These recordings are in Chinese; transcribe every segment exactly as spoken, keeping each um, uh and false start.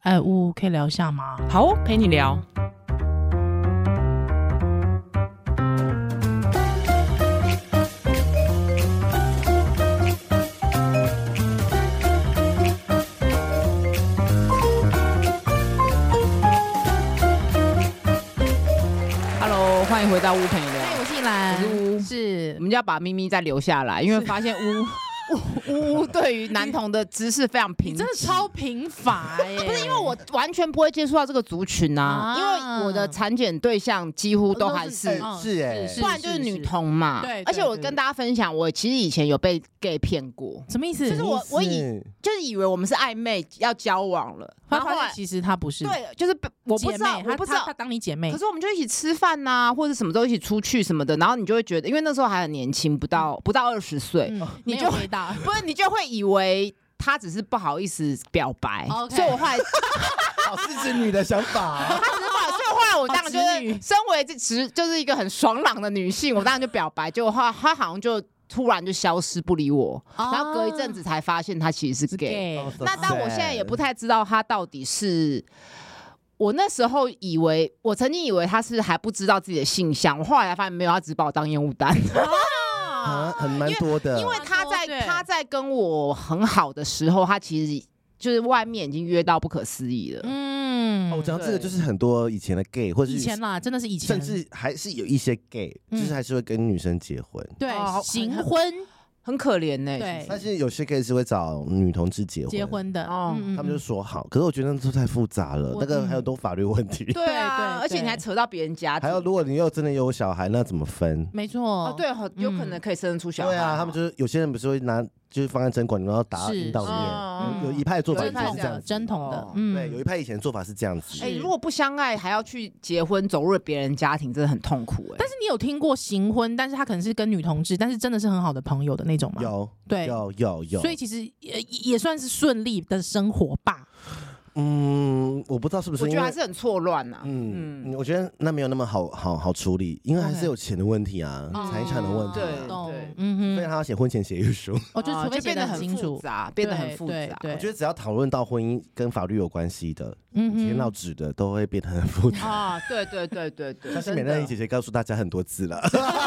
哎，呜，可以聊一下吗？ 好哦，陪你聊。Hello， 欢迎回到乌陪你聊。 嗨，我是依兰， 我是乌， 是我们就要把咪咪再留下来，因为发现乌。呜呜，对于男童的知识非常贫瘠， 你真的超贫乏耶！ 不是因为我完全不会接触到这个族群啊，啊因为我的产检对象几乎都还是、 哦、是哎、 欸，不然就是女童嘛。 对， 而且我跟大家分享，我其实以前有被 gay 骗过， 什么意思？ 就是我我以就是以为我们是暧昧要交往了， 然后后来其实他不是， 对，就是我不知道，我不知道他, 他当你姐妹， 可是我们就一起吃饭呐、啊，或者什么时候一起出去什么的，然后你就会觉得，因为那时候还很年轻，不到不到二十岁， 嗯、 你就回答， 不是你就会以为他只是不好意思表白， okay. 所以我后来好是直女的想法、啊， 他只是不好，所以后来我当然就是身为这直就是一个很爽朗的女性，我当然就表白，结果后来他好像就突然就消失不理我，哦、然后隔一阵子才发现他其实是 gay，, gay. 那但我现在也不太知道他到底是。我那时候以为，我曾经以为他是还不知道自己的性向，我后来才发现没有，他只把我当烟雾弹。 啊，很蛮多的。 因为他在他在跟我很好的时候，他其实就是外面已经约到不可思议了。 嗯， 哦、我讲这个就是很多以前的 gay， 或者以前啦，真的是以前， 甚至还是有一些 gay，、嗯、就是还是会跟女生结婚， 对，哦、行婚。 很可怜呢、欸， 对， 但是有些 gay 是会找女同志结婚， 结婚的，哦， 嗯、他们就说好，可是我觉得那都太复杂了，那个还有多法律问题， 对啊，而且你还扯到别人家庭， 还有如果你又真的有小孩，那怎么分？ 没错， 哦，对，有可能可以生出小孩， 对啊，他们就是有些人不是会拿。就是放在针管，然后打到阴道里面、嗯，有一派的做法是这样子， 针筒的， 嗯，对，有一派以前的做法是这样子。 哎、欸，如果不相爱还要去结婚，走入别人家庭，真的很痛苦哎、欸。 但是你有听过行婚，但是他可能是跟女同志，但是真的是很好的朋友的那种吗？ 有， 对， 有有有。 所以其实也也算是顺利的生活吧。 嗯，我不知道是不是， 我觉得还是很错乱呐。 嗯嗯，我觉得那没有那么好好好处理，因为还是有钱的问题啊，财、okay. 产的问题、啊。 对对， 嗯哼， 所以他要写婚前协议书。 哦，就除非写得很清楚， 变得很复杂。 我觉得只要讨论到婚姻跟法律有关系的，嗯，牵到纸的，都会变得很复杂啊。对对对对对， 相信美人姐姐告诉大家很多次了。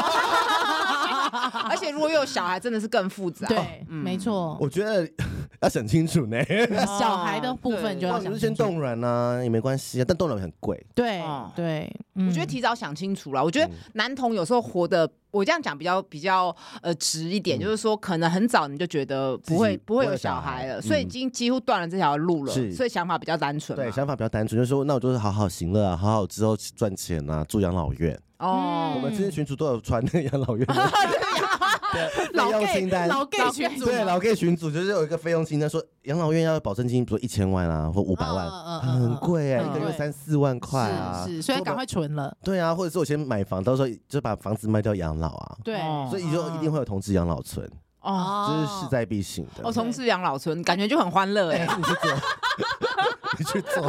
而且如果又有小孩，真的是更复杂。 对，嗯、没错。 我觉得要想清楚呢。 小孩的部分就要想清楚。 你就先冻卵啊，也没关系啊，但冻卵很贵。 对、哦、对、 嗯，我觉得提早想清楚了。我觉得男童有时候活得，我这样讲比较比较呃直一点、嗯，就是说可能很早你就觉得不会不会有小孩了，所以已经几乎断了这条路了，所以想法比较单纯。 对，想法比较单纯，就是说那我就是好好行乐啊，好好之后赚钱啊，住养老院。哦，我们这些群组都有传那个养老院的费用清单， 老 gay 群组， 对，老 gay 群组就是有一个费用清单，说养老院要保证金，比如说一千万啊，或五百万，嗯、很贵哎、欸，嗯、一个月三四万块啊， 是是，所以赶快存了。 对啊，或者是我先买房，到时候就把房子卖掉养老啊， 对， 所以就一定会有同志养老村。哦，这是势在必行的。 哦，同志养老村感觉就很欢乐哎、欸， 你去做，你去做，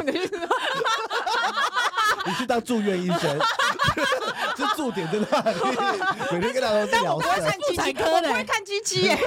你去当住院医生。就驻点在那里，每天跟他都是聊色。 我不会看鸡鸡，我不会看鸡鸡耶。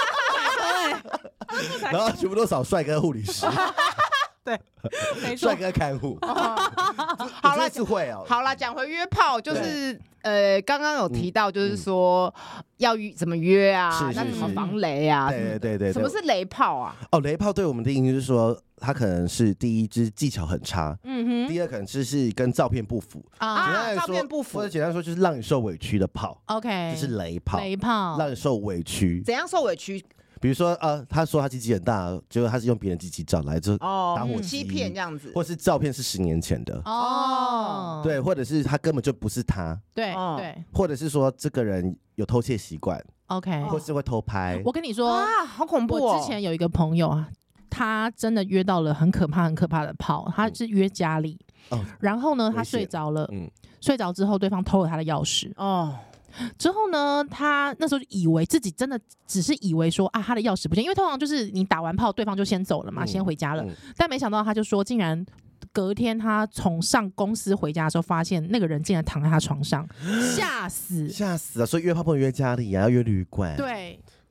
然后全部都找帅哥护理师。 对，没错， 帅哥看护。 好了， 是会哦。 好了，讲回约炮，就是呃，刚刚有提到，就是说要约怎么约啊？那怎么防雷啊？ 对对对。 什么是雷炮啊？ 哦，雷炮对我们的定义就是说，它可能是第一，就是技巧很差；嗯哼，第二可能就是跟照片不符啊，照片不符， 或者简单说就是让你受委屈的炮。 OK， 就是雷炮， 雷炮让你受委屈。 怎样受委屈？ 比如说，呃，他说他鸡鸡很大，结果他是用别人鸡鸡照来就打火机、 欺骗这样子， 或是照片是十年前的哦， 对，或者是他根本就不是他， 对对， 或者是说这个人有偷窃习惯 ，OK， 或是会偷拍。 我跟你说啊，好恐怖哦！ 我之前有一个朋友啊，他真的约到了很可怕、很可怕的炮，他是约家里，嗯、然后呢，他睡着了，嗯，睡着之后，对方偷了他的钥匙，哦。之后呢，他那时候就以为自己真的只是以为说啊，他的钥匙不见，因为通常就是你打完炮，对方就先走了嘛，嗯、先回家了、嗯。但没想到他就说，竟然隔天他从上公司回家的时候，发现那个人竟然躺在他床上，吓死， 吓死啊！所以约炮不能约家里啊，要约旅馆。 对。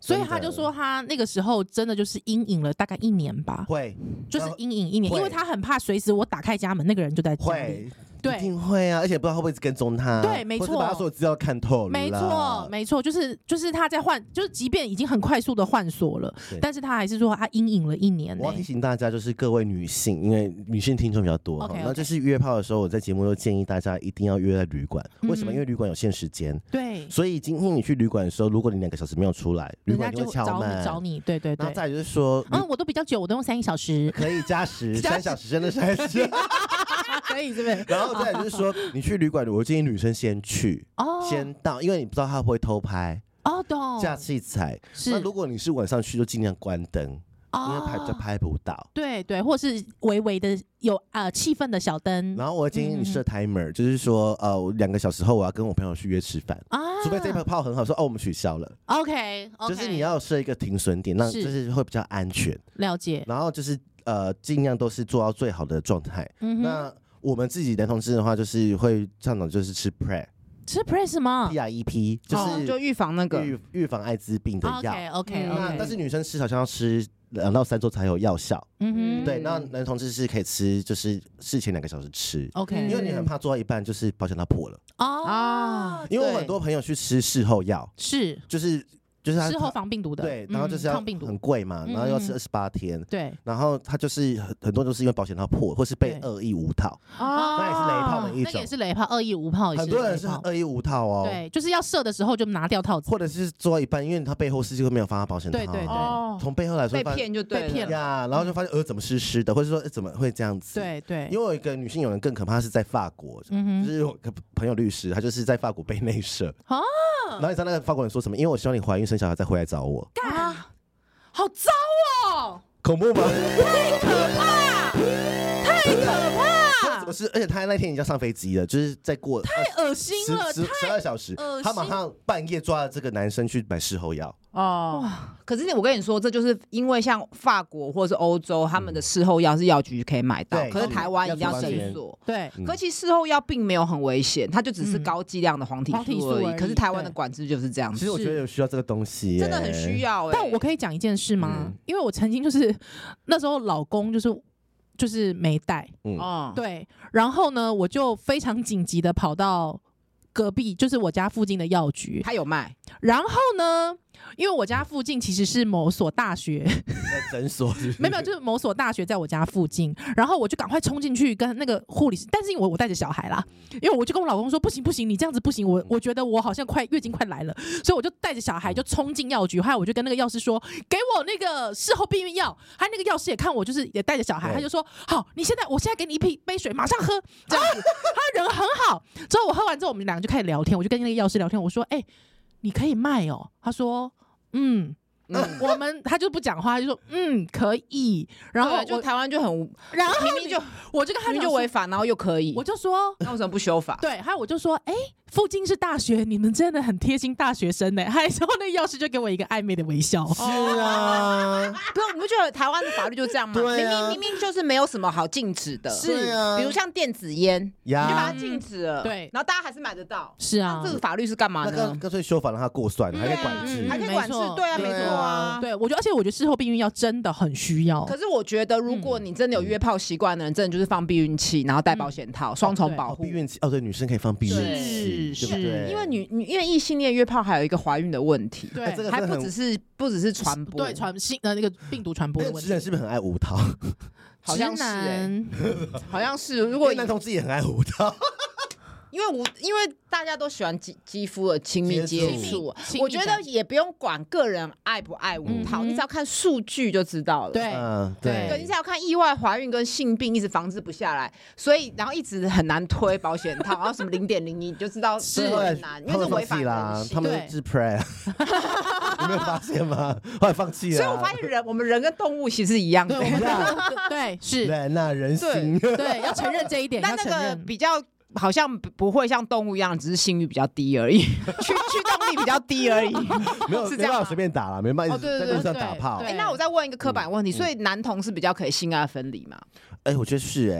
所以他就说他那个时候真的就是阴影了大概一年吧， 会就是阴影一年，因为他很怕随时我打开家门，那个人就在家里。对， 一定会啊，而且不知道会不会跟踪他。 对，没错， 把他所有资料看透了。 没错，没错，就是就是他在换，就是即便已经很快速的换锁了，但是他还是说他阴影了一年、欸。 我要提醒大家，就是各位女性，因为女性听众比较多， okay, okay. 那就是约炮的时候，我在节目都建议大家一定要约在旅馆。嗯、为什么？因为旅馆有限时间。 对。 所以今天你去旅馆的时候，如果你两个小时没有出来，旅馆就会敲门找你。对对对。 然后再来就是说， 嗯，我都比较久，我都用三个小时。 可以加时，三小时真的是还是。 可以是不是？ 然后再来就是说，你去旅馆，我建议女生先去，哦、先到，因为你不知道他会不会偷拍哦，懂架器材。那如果你是晚上去，就尽量关灯。哦、因为拍就拍不到， 对对，或是微微的有呃气氛的小灯。 然后我建议你设 timer，、嗯、就是说呃两个小时后我要跟我朋友去约吃饭啊，除非这一炮很好，说哦我们取消了。 OK，, okay 就是你要设一个停损点，让就是会比较安全。 了解。 然后就是呃尽量都是做到最好的状态。嗯、那我们自己男同志的话，就是会倡导就是吃 Prep。 吃 Prep 什么 ？P R E P 就是、 哦、就预防那个预预防艾滋病的药。 OK OK，, okay 那但是女生吃好像要吃两到三周才有药效。嗯哼，对，那男同志是可以吃，就是事前两个小时吃。OK， 因为你很怕做到一半就是保险套破了。啊，因为我很多朋友去吃事后药， 是就是。就是他事后防病毒的， 对，然后就是要很贵嘛，然后要吃二十八天， 对， 然后他就是很很多都是因为保险套破，或是被恶意无套，那也是雷炮的一种， 那也是雷炮，恶意无炮， 很多人是恶意无套哦， 对，就是要射的时候就拿掉套子， 或者是做到一半，因为他背后是就没有发保险套， 对对对， 从背后来说被骗就对了呀，然后就发现呃怎么湿湿的，或者说怎么会这样子， 对对， 因为我有一个女性友人更可怕，是在法国，就是我朋友律师，他就是在法国被内射啊，然后你知道那个法国人说什么？因为我希望你怀孕生小孩再回来找我。 干、啊，好糟哦！ 恐怖吗？ 太可怕，太可怕！ 怎么是？而且他那天已经要上飞机了，就是在过太恶心了， 十十二小时，他马上半夜抓了这个男生去买事后药。 哦，可是我跟你说，这就是因为像法国或是欧洲，他们的事后药是药局可以买到，可是台湾一定要诊所。 对， 可其实事后药并没有很危险，它就只是高剂量的黄体素而已。可是台湾的管制就是这样子。 其实我觉得有需要这个东西， 真的很需要。 但我可以讲一件事吗？因为我曾经就是那时候老公就是就是没带，嗯，对，然后呢，我就非常紧急的跑到隔壁，就是我家附近的药局， 他有卖。 然后呢，因为我家附近其实是某所大学诊所是不是， 没有没有，就是某所大学在我家附近，然后我就赶快冲进去跟那个护理师，但是因为我带着小孩啦，因为我就跟我老公说不行不行，你这样子不行，我我觉得我好像快月经快来了，所以我就带着小孩就冲进药局，后来我就跟那个药师说，给我那个事后避孕药，还那个药师也看我就是也带着小孩，他就说好，你现在我现在给你一瓶杯水，马上喝，这样子，他人很好。之后我喝完之后，我们两个就开始聊天，我就跟那个药师聊天，我说，哎、欸，你可以卖哦，他说，嗯。嗯、我们他就不讲话，就说嗯可以，然后就台湾就很， 然后明明就我就跟他明明就违法，然后又可以， 我就说那为什么不修法？ 对，还有我就说哎、欸，附近是大学，你们真的很贴心大学生呢。还之后那个药师就给我一个暧昧的微笑。 是啊， 不是你不觉得台湾的法律就这样吗？对啊、明明明明就是没有什么好禁止的， 是啊， 比如像电子烟，你就把它禁止了， 对， 然后大家还是买得到， 是啊， 这个法律是干嘛呢？ 那干脆修法让它过算，还可以管制， 还可以管制，对啊，没错啊， 对我觉得。而且我觉得事后避孕药真的很需要。 可是我觉得，如果你真的有约炮习惯的人，真的就是放避孕器，然后戴保险套，双、嗯、重保护。 避孕器哦，对，女生可以放避孕器， 是对不对？ 因为女因为异性恋约炮还有一个怀孕的问题， 对， 欸、 还不只是不只是传播， 对传性呃那个病毒传播的问题。 直男是不是很爱无套？ 好像是、欸，好像是。如果男同志也很爱无套。 因为我因为大家都喜欢肌肌肤的亲密接触，我觉得也不用管个人爱不爱无套，嗯、你只要看数据就知道了。 对， 嗯、对， 对，你只要看意外怀孕跟性病一直防治不下来，所以然后一直很难推保险套，然后什么零点零一，你就知道是很难，因为是违反人性。 他们是 Prep， 你没有发现吗？后来放弃了。 所以我发现人，我们人跟动物其实一样的。 对，对是人啊，人性。 对，要承认这一点。 但那个比较。好像不会像动物一样，只是性欲比较低而已，驱驱动力比较低而已， 没有是这样随便打了，没办法，在路上打炮。 哎，那我再问一个刻板问题，所以男同是比较可以性爱分离吗？ 哎，我觉得是哎。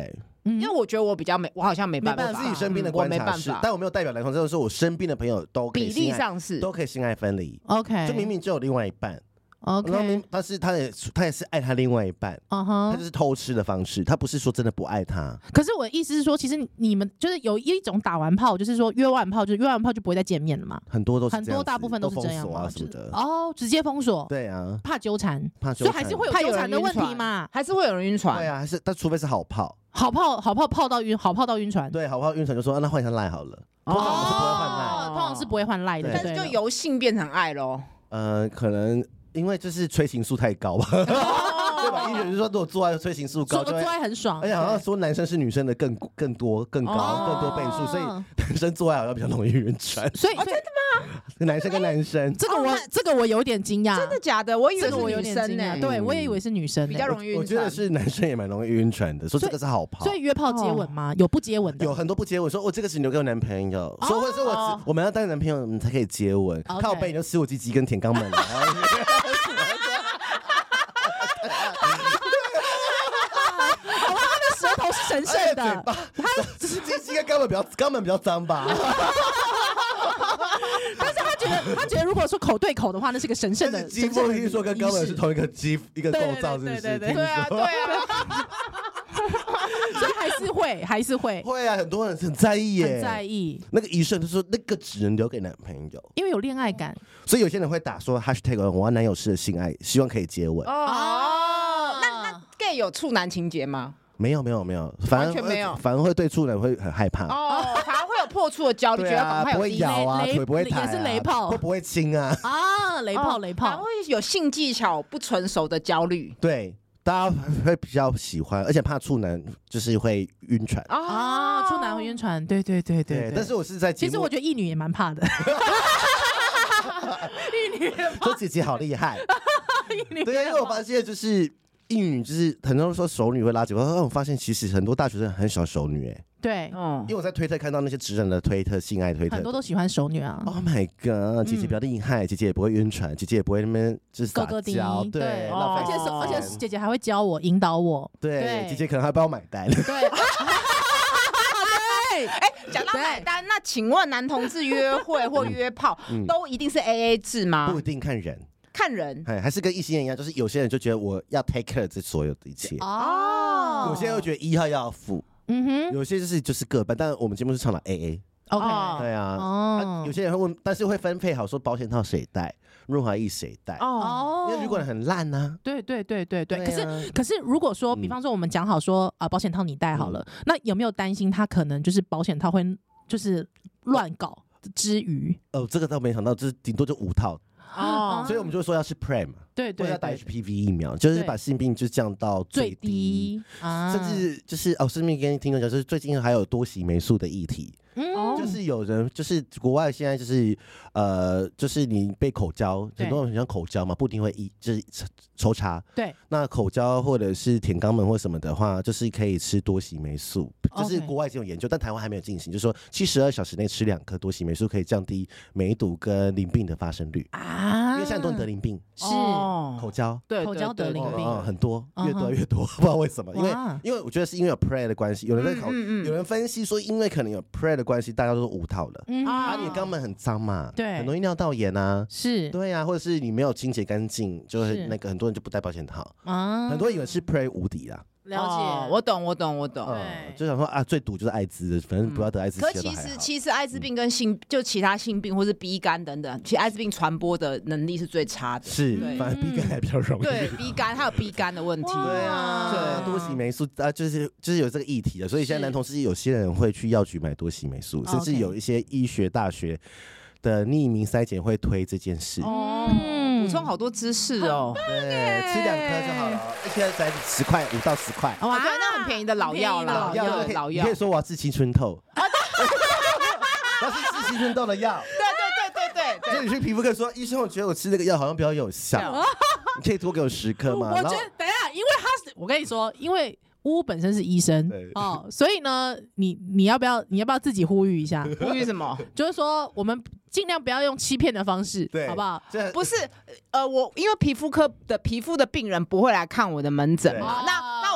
因为我觉得我比较没，我好像没办法。 自己身边的观察是，但我没有代表男同志，就是说我身边的朋友都可以比例上是都可以性爱分离。 OK， 就明明只有另外一半。 OK， 但是他也他也是爱他另外一半， uh huh. 他就是偷吃的方式，他不是说真的不爱他。 可是我的意思是说，其实你们就是有一种打完炮，就是说约完炮，就约完炮就不会再见面了嘛。 很多都是很多大部分都是这样啊什么的。 哦，直接封锁。 对啊， 怕纠缠， 怕纠缠， 所以还是会有纠缠的问题嘛， 还是会有人晕船。 对啊，还是但除非是好炮， 好炮好炮炮到晕，好炮到晕船。 对，好炮晕船就说、啊、那换一下赖好了。通常是不会换赖， 通常是不会换赖的， 但是就由性变成爱咯。 呃，可能。因为就是催情素太高吧，对吧？医学就说，如果做爱催情素高， 做爱很爽， 而且好像说男生是女生的更更多、更高、更多倍数，所以男生做爱好像比较容易晕船。 所以真的吗？ 男生跟男生， 这个我这个我有点惊讶， 真的假的？我以为是女生呢，对我也以为是女生， 比较容易晕船。 我觉得是男生也蛮容易晕船的，说这个是好炮。 所以约炮接吻吗？有不接吻的？ 有很多不接吻，说我这个只留给我男朋友，说或者是我我们要当男朋友，我们才可以接吻。靠背你就吃我鸡鸡跟舔肛门。 神圣的， 他只是鸡鸡跟肛门比较肛门比较脏吧。 但是他觉得，他觉得如果说口对口的话，那是个神圣的。 鸡腹听说跟肛门是同一个肌一个构造，是不是？ 对对对啊，对啊。 所以还是会，还是会， 会啊！很多人很在意耶， 很在意。 那个医生他说，那个只能留给男朋友， 因为有恋爱感。 所以有些人会打说 hashtag 我要男友式的性爱，希望可以接吻。 哦，那那 gay 有处男情节吗？ 没有没有没有，反而没有，反而会对处男会很害怕哦，反而会有破处的焦虑，觉得赶快有不会咬啊，腿不会抬， 也是雷炮， 会不会亲啊？ 啊，雷炮雷炮， 反而会有性技巧不成熟的焦虑。 对，大家会比较喜欢，而且怕处男就是会晕船啊，处男会晕船，对对对对。 但是我是在其实我觉得异女也蛮怕的，异女说姐姐好厉害，对，因为我发现就是。异女就是很多人说熟女会拉姐，我发现其实很多大学生很喜欢熟女，哎， 对， 嗯，因为我在推特看到那些直人的推特，性爱推特， 很多都喜欢熟女啊。 Oh my god， 姐姐比较厉害，姐姐也不会晕船，姐姐也不会那边就是撒娇，对， 而且而且姐姐还会教我，引导我， 对，姐姐可能还帮我买单， 对， 对，哎，讲到买单，那请问男同志约会或约炮都一定是 A A 制吗？ 不一定，看人。 看人， 还是跟异性恋一样，就是有些人就觉得我要 take care 这所有的一切哦，有些人会觉得一号要付，嗯哼，有些就是就是各半，但我们节目是倡导 A A，OK， 对啊，哦，有些人会问，但是会分配好说保险套谁戴，润滑液谁戴哦，因为如果很烂呢， 对对对对对，可是可是如果说，比方说我们讲好说啊，保险套你戴好了，那有没有担心他可能就是保险套会就是乱搞之余？ 哦，这个倒没想到，就是顶多就五套。哦，所以我们就说要是 P R E M， 对对， 要打 H P V 疫苗，就是把性病就降到最低，甚至就是哦，顺便跟听众讲，就是最近还有多洗霉素的议题。嗯，就是有人就是国外现在就是呃，就是你被口交，很多人很像口交嘛，不一定会一就是抽插。 对， 那口交或者是舔肛门或什么的话，就是可以吃多洗霉素，就是国外已经有研究，但台湾还没有进行，就是说七十二小时内吃两颗多洗霉素可以降低梅毒跟淋病的发生率啊，因为现在很多人得淋病是口交， 对口交得淋病很多，越多越多，不知道为什么，因为因为我觉得是因为有 P R E M 的关系，有人在考，有人分析说因为可能有 P R E M 的关系，大家都是无套了，嗯啊，你肛门很脏嘛， 对， 很容易尿道炎啊， 是， 对啊，或者是你没有清洁干净，就是那个很多人就不戴保险套啊，很多人以为是 P R E M 无敌啦。 了解， 我懂，我懂，我懂。 对，就想说啊，最毒就是艾滋，反正不要得艾滋。 可其实，其实艾滋病跟性就其他性病或是 B 肝等等，其实艾滋病传播的能力是最差的。 是，反正 B 肝还比较容易。 对 ，B 肝还有 B 肝的问题。 对啊，对，多洗霉素啊，就是就是有这个议题的，所以现在男同志有些人会去药局买多洗霉素，甚至有一些医学大学的匿名筛检会推这件事。 哦。补充好多知识哦， 对，吃两颗就好了，一颗才十块，五到十块， 哇，对，那很便宜的老药啦，老药，老药， 你可以说我要治青春痘，那是治青春痘的药， 对对对对对， 就你去皮肤科说，医生，我觉得我吃这个药好像比较有效，你可以多给我十颗吗？ 我觉得等一下，因为他是，我跟你说，因为乌本身是医生哦，所以呢，你你要不要你要不要自己呼吁一下？ 呼吁什么？ 就是说我们尽量不要用欺骗的方式，对，好不好？ 不是，呃，我因为皮肤科的皮肤的病人不会来看我的门诊嘛，那那我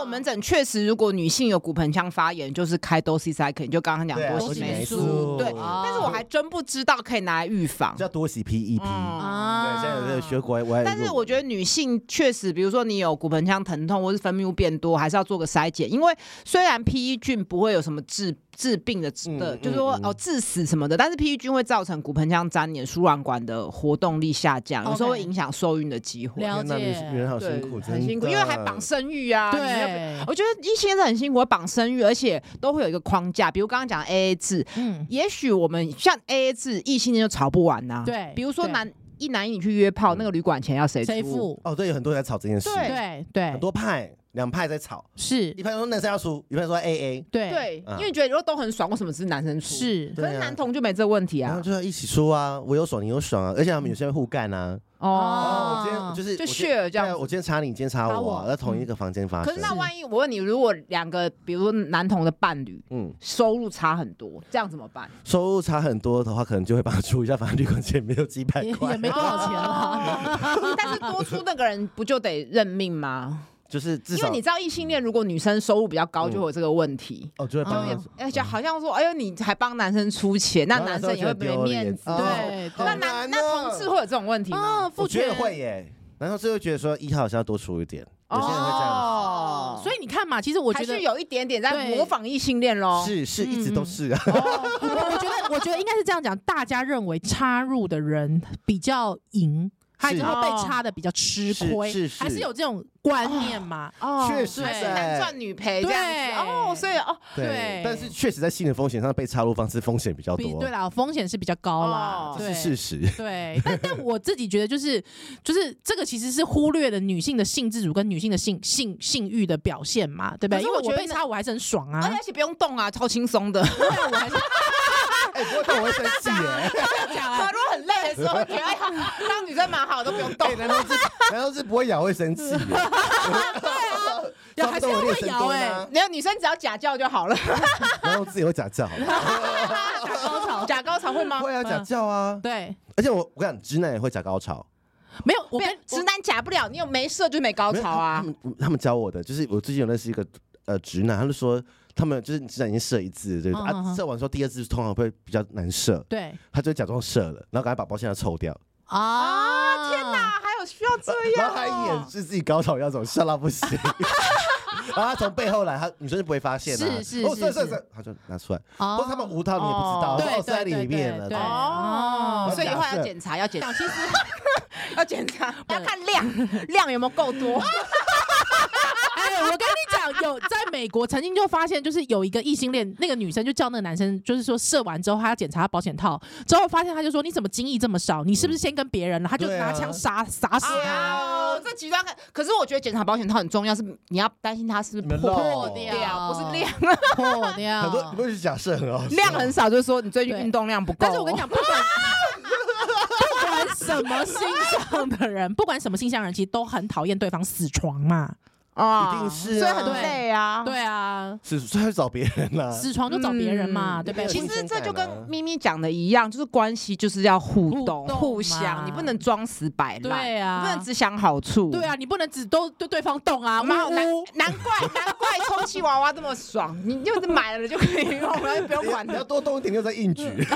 种门诊确实，如果女性有骨盆腔发炎，就是开多西塞克，你就刚刚讲多西霉素，对。但是我还真不知道可以拿来预防， 叫多西 P E P。对，现在有这个学过，我但是我觉得女性确实，比如说你有骨盆腔疼痛或是分泌物变多，还是要做个筛检，因为虽然 P E 菌不会有什么治治病的的，嗯、就是说、嗯、哦致死什么的，但是 P E 菌会造成骨盆腔粘连、输卵管的活动力下降， okay. 有时候会影响受孕的机会。 了解， 女人好辛苦， 很辛苦，因为还绑生育啊。 对， 我觉得异性恋很辛苦，绑生育，而且都会有一个框架，比如刚刚讲 A A 制，嗯，也许我们像 A A 制，异性恋就吵不完呐、啊。 对， 比如说男。一男一女去约炮，那个旅馆钱要谁谁付？ 哦，对，有很多人在吵这件事。 对对， 很多派，两派在吵。 是， 一派说男生要出，一派说 A A。 对对，因为觉得如果都很爽，为什么是男生出？ 是， 可是男同就没这个问题啊。 然后就要一起出啊，我有爽你有爽啊，而且他们有些人互干啊。哦，我今天就是就 share 这样， 我今天查你，你今天查我，在同一个房间发生。 可是那万一我问你，如果两个，比如说男同的伴侣，嗯，收入差很多，这样怎么办？ 收入差很多的话，可能就会帮他出一下，反正旅馆钱没有几百块， 也没多少钱了。 但是多出那个人不就得认命吗？ 就是至少， 因为你知道异性恋，如果女生收入比较高，就会有这个问题。 哦，就会帮。 而且好像说，哎呦，你还帮男生出钱，那男生也会没面子。对，那男那同志会有这种问题吗？ 我觉得会耶。然后就会觉得说，一号好像要多出一点，有些人会这样。 哦，所以你看嘛，其实我觉得还是有一点点在模仿异性恋咯。 是是，一直都是啊。 我觉得，我觉得应该是这样讲，大家认为插入的人比较赢。他就会被插的比较吃亏， 是是， 还是有这种观念嘛？ 哦，确实， 还是男赚女赔这样子哦，所以哦， 对，但是确实在性的风险上被插入方式风险比较多， 对啦，风险是比较高啦， 这是事实。 对，但但我自己觉得就是就是这个其实是忽略了女性的性自主跟女性的性性性欲的表现嘛，对不对？因为我被插我还是很爽啊， 而且不用动啊，超轻松的，我还是。 哎，不会动我会生气耶。 他如果很累的时候，觉得哎呀，当女生蛮好，都不用动。 男同志，男同志不会咬会生气。对啊，咬还是会咬哎。 没有女生只要假叫就好了。 男同志也会假叫。 假高潮，假高潮会吗？ 会啊，假叫啊。 对。 而且我我跟你讲，直男也会假高潮。 没有，我跟直男假不了，你有没射就没高潮啊。 他们教我的，就是我最近有认识一个呃直男，他就说。他们就是直男已经射一次，对不对？啊，射完之后第二次通常会比较难射， 对， 他就假装射了，然后赶快把保险套抽掉。 啊！天哪，还有需要这样？ 然后他掩饰自己高潮要怎么射到不行，然后他从背后来，他女生就不会发现啊。 是是是， 射射射，他就拿出来。或者他们无套你也不知道， 对， 在里面了。 哦，所以以后要检查，要检查，其实要检查，要看量，量有没有够多。 哎，我跟你讲，有在美国曾经就发现，就是有一个异性恋，那个女生就叫那个男生，就是说射完之后，他要检查保险套，之后发现他就说：“你怎么精液这么少？你是不是先跟别人了？”他就拿枪杀杀死他。 哦，这极端看。可是我觉得检查保险套很重要，是你要担心它是不是破掉，不是量破掉。 很多不是假设很好， 量很少，就是说你最近运动量不够。 但是我跟你讲，不管不管什么性向的人，不管什么性向人，其实都很讨厌对方死床嘛。 啊，一定是， 所以很累啊， 对啊， 是所以找别人啦， 死床就找别人嘛，对不对？ 其实这就跟咪咪讲的一样，就是关系就是要互动、互相，你不能装死摆烂， 对啊， 不能只想好处， 对啊，你不能只都对对方动啊， 难难怪难怪充气娃娃这么爽，你就是买了就可以用，然后不用管它， 要多动一点就在硬举。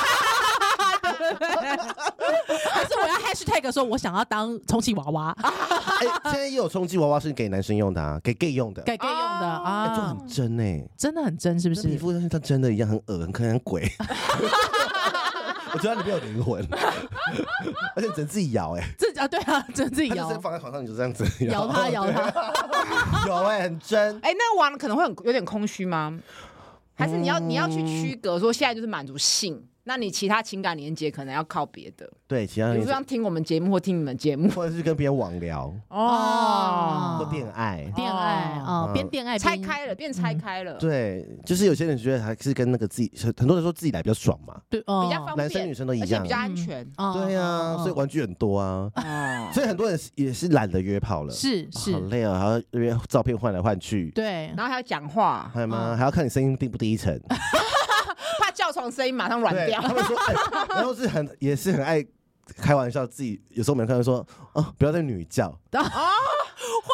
还是我要 hashtag 说，我想要当充气娃娃。 哎，现在也有充气娃娃是给男生用的啊，给 gay 用的， 给 gay 用的啊， 就很真哎， 真的很真，是不是？ 皮肤像真的一样，很恶很可能鬼。我觉得里面有灵魂，而且只能自己摇哎， 自己啊，对啊，只能自己摇， 放在床上你就这样子摇它摇它， 有哎，很真。 哎，那个玩可能会很有点空虚吗？还是你要你要去区隔说，现在就是满足性？那你其他情感连接可能要靠别的， 对，其他比如说像听我们节目或听你们节目， 或者是跟别人网聊哦， 或恋爱， 恋爱哦，边恋爱拆开了，变拆开了。 对，就是有些人觉得还是跟那个自己，很多人说自己来比较爽嘛， 对， 比较方便， 男生女生都一样， 比较安全。 对啊，所以玩具很多啊，所以很多人也是懒得约炮了， 是是， 好累啊，还要约照片换来换去， 对， 然后还要讲话， 还有吗？还要看你声音低不低沉。 怕叫床声音马上软掉。 他们说，欸、然后是很也是很爱开玩笑，自己有时候我们看到说，哦，不要再女叫。 哦，会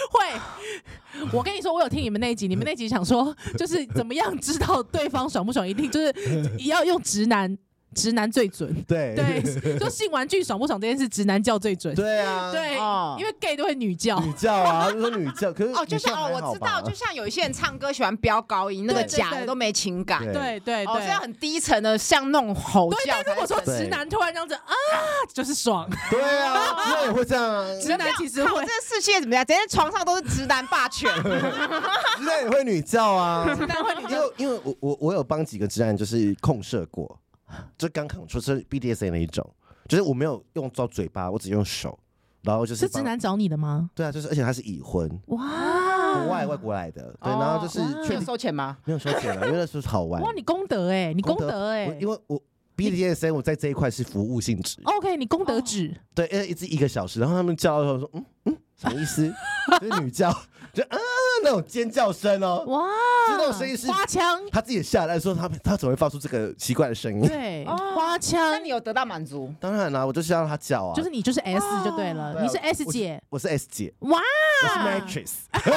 会。我跟你说，我有听你们那一集，你们那一集想说，就是怎么样知道对方爽不爽，一定就是要用直男。直男最准， 对对，就性玩具爽不爽这件事，直男叫最准。 对啊， 对，哦、因为 gay 都会女叫， 女叫啊，就说女叫。可是哦，就像哦，我知道，就像有一些人唱歌喜欢飙高音，那个假的都没情感。 对对对， 哦，是要很低沉的，像那种吼叫。 对，如果说直男突然这样子啊，就是爽。 对啊，直男也会这样啊。 直男其实会， 这个世界怎么样？整天床上都是直男霸权。 直男也会女叫啊， 直男会女叫。 因为因为我我我有帮几个直男就是控射过。就刚扛出是 B D S M 的一种，就是我没有用到嘴巴，我只用手，然后就是是直男找你的吗？ 对啊，就是而且他是已婚，哇，国外外国来的，对，然后就是没有收钱吗？ 没有收钱了，因为那时候好玩。 哇，你功德哎，你功德哎， 因为我 B D S M 我在这一块是服务性质 ，OK， 你功德值， 对，因为一直一个小时，然后他们叫的时候说，嗯嗯，什么意思？就是女叫，就啊那种尖叫声哦，哇，就那种声音是花腔， 他自己下来说他他怎么会发出这个奇怪的声音？ 对，花腔。 那你有得到满足？ 当然啦，我就是要让他叫啊， 就是你就是 S 就对了，你是 S 姐， 我是 S 姐， 哇， 我是 Matrix。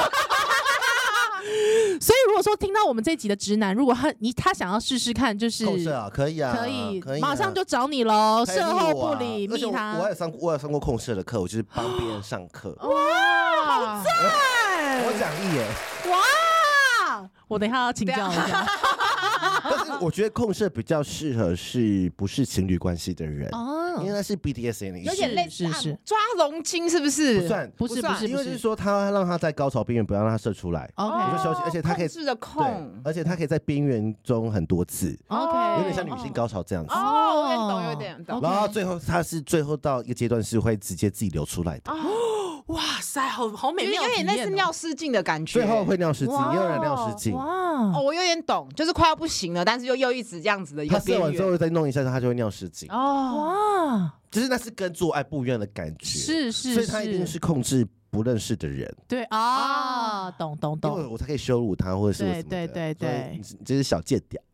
所以如果说听到我们这集的直男，如果他你他想要试试看，就是控射啊，可以啊， 可以， 可以， 马上就找你喽，事后不理，密他。 我有上我有上过控射的课，我就是帮别人上课。 哇，好赞！ 我奖励耶！ 哇，我等一下要请教一下。 但是我觉得控射比较适合是不是情侣关系的人哦，因为那是 B D S M 的一种， 有点类似是抓龙筋，是不是？ 不算， 不是不是， 因为是说他让他在高潮边缘不要让他射出来 ，OK， 就休息，而且他可以控制的控， 而且他可以在边缘中很多次 ，OK， 有点像女性高潮这样子。 哦，有点懂，有点懂。 然后最后他是最后到一个阶段是会直接自己流出来的。 哇塞，好好美妙， 有点类似尿失禁的感觉。 最后会尿失禁，也有人尿失禁。 哇， 哦，我有点懂，就是快要不行了，但是又又一直这样子的一个边缘。 他射完之后再弄一下，他就会尿失禁。哦，哇，就是那是跟做爱不一样的感觉。 是是， 所以他一定是控制不认识的人。 对啊，懂懂懂， 因为我才可以羞辱他，或者是什么的。 对对对对， 你这是小贱屌。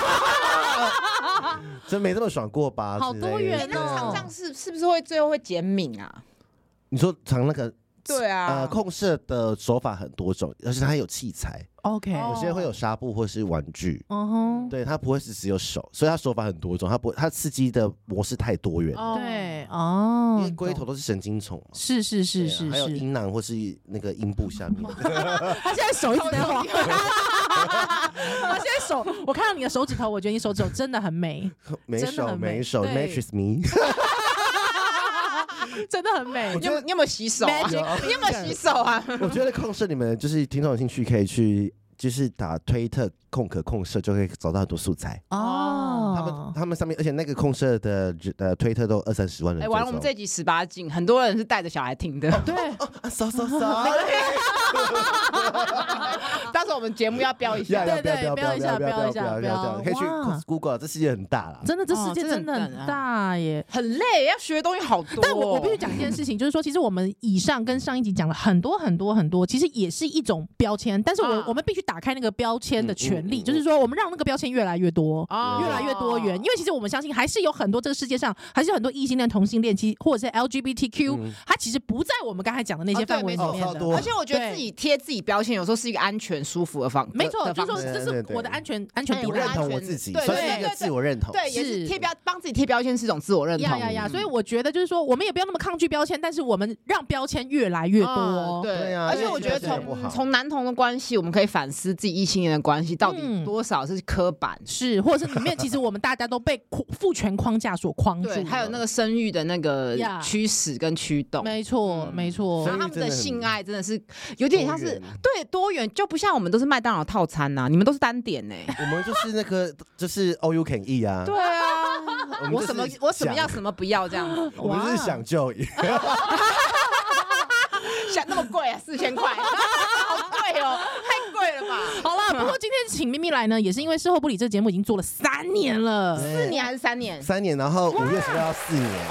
真没这么爽过吧？ 好多元哦。 那常常是是不是会最后会减敏啊？ 你说藏那个？ 对啊， 呃，控射的手法很多种，而且它还有器材。 OK， 有些会有纱布或是玩具。嗯哼，对，它不会是只有手，所以它手法很多种，它不，它刺激的模式太多元。 对哦， 因为龟头都是神经虫嘛。 是是是是， 还有阴囊或是那个阴部下面。 他现在手一直在晃。我现在手，我看到你的手指头，我觉得你手指头真的很美， 没手没手 ，Matrix me。 真的很美， 你有你有没有洗手啊？你有没有洗手啊？ 我觉得控射你们就是听众有兴趣可以去，就是打推特控可控射就可以找到很多素材哦。他们他们上面，而且那个控射的呃推特都二三十万人。 哎，完了，我们这集十八禁，很多人是带着小孩听的。 对 ，so so so。 到时候我们节目要标一下， 对对，标一下，标一下，标， 可以去 Google， 这世界很大啦。 真的，这世界真的很大耶， 很累，要学的东西好多。 但我我必须讲一件事情，就是说，其实我们以上跟上一集讲了很多很多很多，其实也是一种标签，但是我我们必须打开那个标签的权利，就是说，我们让那个标签越来越多，越来越多元，因为其实我们相信还是有很多这个世界上还是有很多异性恋、同性恋，其或者是 L G B T Q， 它其实不在我们刚才讲的那些范围里面的。 而且我觉得自己贴自己标签，有时候是一个安全、舒服的方式。 没错，就是说这是我的安全安全地带， 认同我自己，算是一个自我认同。 对，也是贴标帮自己贴标签是一种自我认同。 呀呀呀！所以我觉得就是说，我们也不要那么抗拒标签，但是我们让标签越来越多。 对啊，而且我觉得从从男同的关系，我们可以反思自己异性恋的关系到底多少是刻板， 是或者是里面其实我们大家都被父权框架所框住， 还有那个生育的那个驱使跟驱动。 没错，没错。 然后他们的性爱真的是有点像是对多元，就不像我们都是麦当劳套餐呐，你们都是单点呢。 我们就是那个就是 all you can eat 啊。 对啊，我什么我什么要什么不要这样子。 我们是想就赢。 想那么贵啊，四千块，好贵哦，太贵了吧？ 好了，不过今天请咪咪来呢，也是因为事后不理这个节目已经做了三年了， 四年还是三年？ 三年，然后五月十六要四年。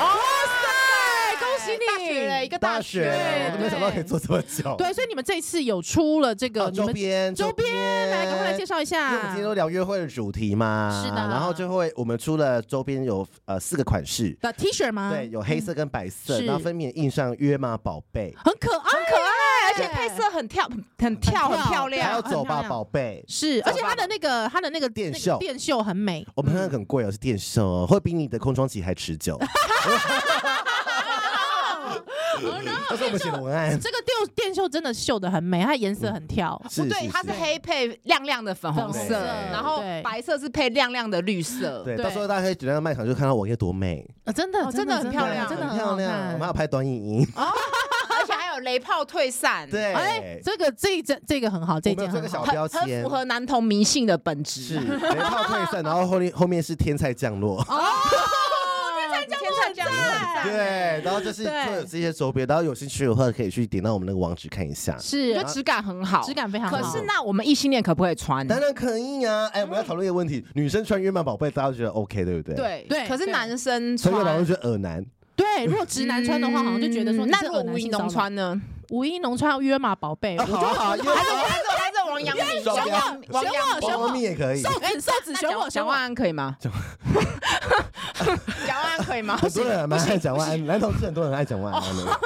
大学了一个大学， 我都没想到可以做这么久。 对，所以你们这一次有出了这个周边， 周边来，赶快来介绍一下。 因为我们今天都聊约会的主题嘛， 是的。 然后就会我们出了周边有呃四个款式的 T 恤吗？ 对，有黑色跟白色，然后分别印上约吗宝贝， 很可爱，很可爱，而且配色很跳，很跳，很漂亮。 还有走吧宝贝， 是，而且它的那个它的那个电绣电绣很美。 我们那个很贵哦，是电绣哦，会比你的空窗期还持久。这是我们写的文案。 这个电电绣真的绣的很美，它颜色很跳。 不对，它是黑配亮亮的粉红色，然后白色是配亮亮的绿色。 对，到时候大家可以举到卖场就看到网页多美啊！真的， 真的很漂亮， 真的很漂亮。我们还有拍短影音， 而且还有雷炮退散。 对， 哎，这个这这这个很好，这件这个小标签很符合男童迷信的本质。 是雷炮退散，然后后面后面是天菜降落。对，然后就是就有这些周边，然后有兴趣的话可以去点到我们那个网址看一下。 是， 就质感很好， 质感非常好。 可是那我们异性恋可不可以穿？ 当然可以啊！哎，我们要讨论一个问题：女生穿约曼宝贝，大家都觉得 OK， 对不对？ 对对。可是男生穿约曼宝贝觉得恶男。 对，如果直男穿的话，好像就觉得说， 那如果吴一农穿呢？ 吴一农穿约玛宝贝，我就好，还是还是王阳明， 选我，选我，选我， 也可以。 瘦子，瘦子，选我， 蒋万安可以吗？蒋万安可以吗？ 很多人蛮爱蒋万安，男同志很多人爱蒋万安的。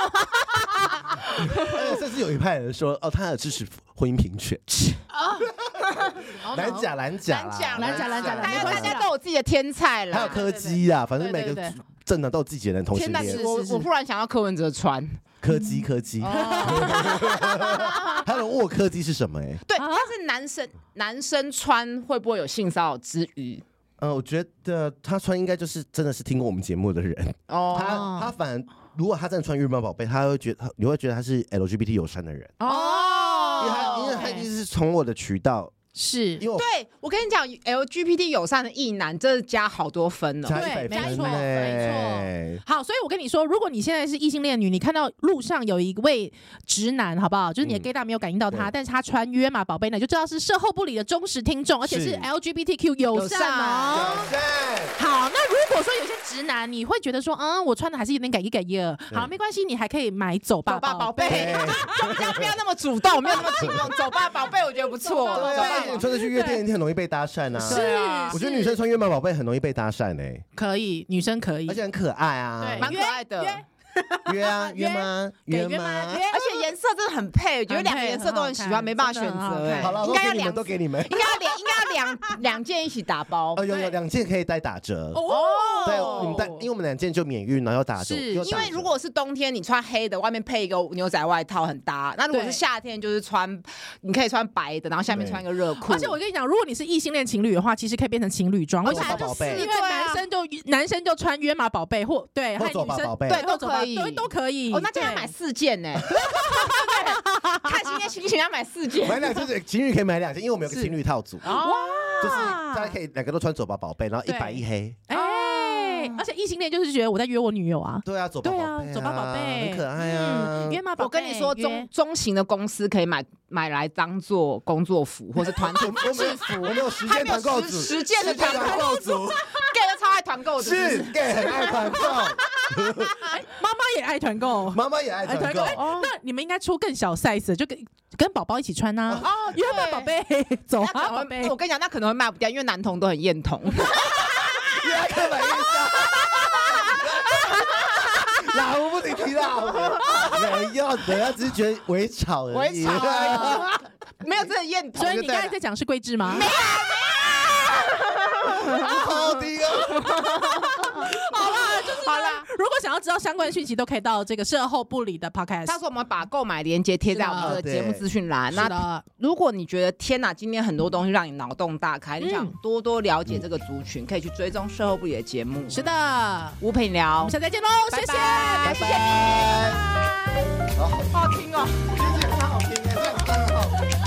甚至有一派人说，哦，他很支持婚姻平权。蓝甲，蓝甲， 蓝甲，蓝甲，蓝甲， 大家大家都有自己的天菜啦， 还有柯基啦，反正每个政党都有自己的人同性恋。 我我忽然想到柯文哲穿。 柯基，柯基，还有握柯基是什么？哎， 对，但是男生男生穿会不会有性骚扰之余？ 呃，我觉得他穿应该就是真的是听过我们节目的人哦。他他反而如果他真的穿约曼宝贝，他会觉得你会觉得他是 L G B T 友善的人哦，因为他因为他一定是从我的渠道。 是， 因为对我跟你讲 ，L G B T 友善的异男，真的加好多分哦， 对， 没错，没错。好，所以我跟你说，如果你现在是异性恋女，你看到路上有一位直男，好不好？就是你的 gay 大没有感应到他，但是他穿约玛宝贝呢，就知道是售后不理的忠实听众，而且是 L G B T Q 友善哦。好，那如果说有些直男，你会觉得说，嗯，我穿的还是有点改一改一二，好，没关系，你还可以买走吧宝贝， 就不要不要那么主动，没有那么主动，走吧宝贝，我觉得不错。 你穿着去夜店一定很容易被搭讪啊！ 是， 我觉得女生穿约玛宝贝很容易被搭讪哎。 可以，女生可以， 而且很可爱啊， 对，蛮可爱的。 约啊约吗？约吗？ 而且颜色真的很配，我觉得两个颜色都很喜欢，没办法选择哎。 好了，应该要两都给你们， 应该要两，应该要两两件一起打包。 哦，有有两件可以带打折哦。对，你们带，因为我们两件就免运，然后又打折。 是，因为如果是冬天，你穿黑的，外面配一个牛仔外套很搭。那如果是夏天，就是穿，你可以穿白的，然后下面穿一个热裤。 而且我跟你讲，如果你是异性恋情侣的话，其实可以变成情侣装。 而且就是， 因为男生就男生就穿约玛宝贝，或对，和女生对都可以， 都可以。 哦，那这样买四件呢？看今天心情要买四件， 买两件，情侣可以买两件，因为我们有个情侣套组，哇，就是大家可以两个都穿走吧宝贝，然后一白一黑，哎， 而且异性恋就是觉得我在约我女友啊， 对啊，走吧宝贝， 走吧宝贝， 很可爱啊， 约玛宝贝。 我跟你说，中中型的公司可以买买来当做工作服或者团体制服， 我们有十件团购组， 十件的团购组 ，gay 都超爱团购的， 是 gay 很爱团购。 妈妈也爱团购， 妈妈也爱团购。 那你们应该出更小 size， 就跟跟宝宝一起穿呐。哦，约吧宝贝，走啊宝贝。 我跟你讲，那可能会卖不掉，因为男童都很厌童。 越来越买越少。哪我不停提到？没有，人家只是觉得微吵而已。 微吵而已，没有真的厌童。 所以你刚才在讲是桂枝吗？ 没有，没有。 好听哦。 好啦，就是好啦。如果想要知道相关讯息，都可以到这个售后不理的 podcast。 到时候我们把购买链接贴在我们的节目资讯栏。那如果你觉得天哪，今天很多东西让你脑洞大开，你想多多了解这个族群，可以去追踪售后不理的节目。 是的， 吴陪你聊， 我们下次再见喽，谢谢， 拜拜。 好好听哦， 谢谢，很好听，这样很好。